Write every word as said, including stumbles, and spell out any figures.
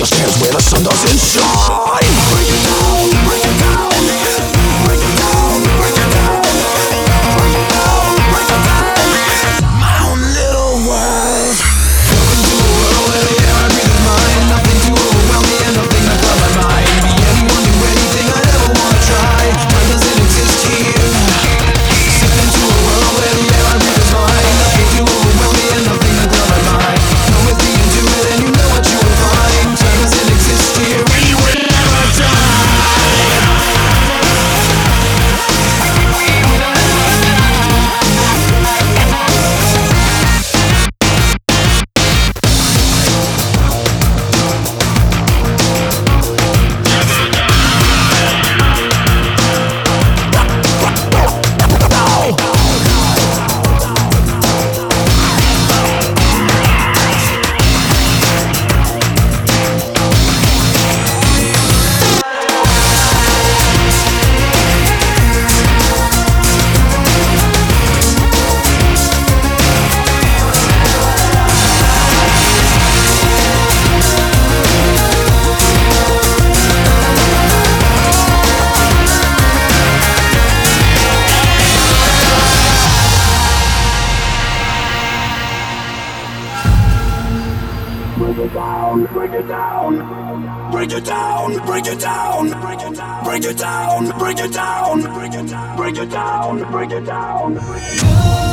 your stance where the sun doesn't shine. Break it down, break it down, break it down, break it down, break it down, break it down. My own little world. Welcome to a world where the air I breathe is mine. Nothing to overwhelm me and nothing to cloud my mind. Be anyone, do anything I ever wanna try. Time doesn't exist here. Step into a world where the air I breathe is mine. Nothing to overwhelm me and nothing to cloud my mind. Know with me and do it and you know what you will find. Time doesn't exist here and you will never die. Break it down, break it down, break it down, break it down, break it down, break it down, break it down, break it down, break it down, break it down.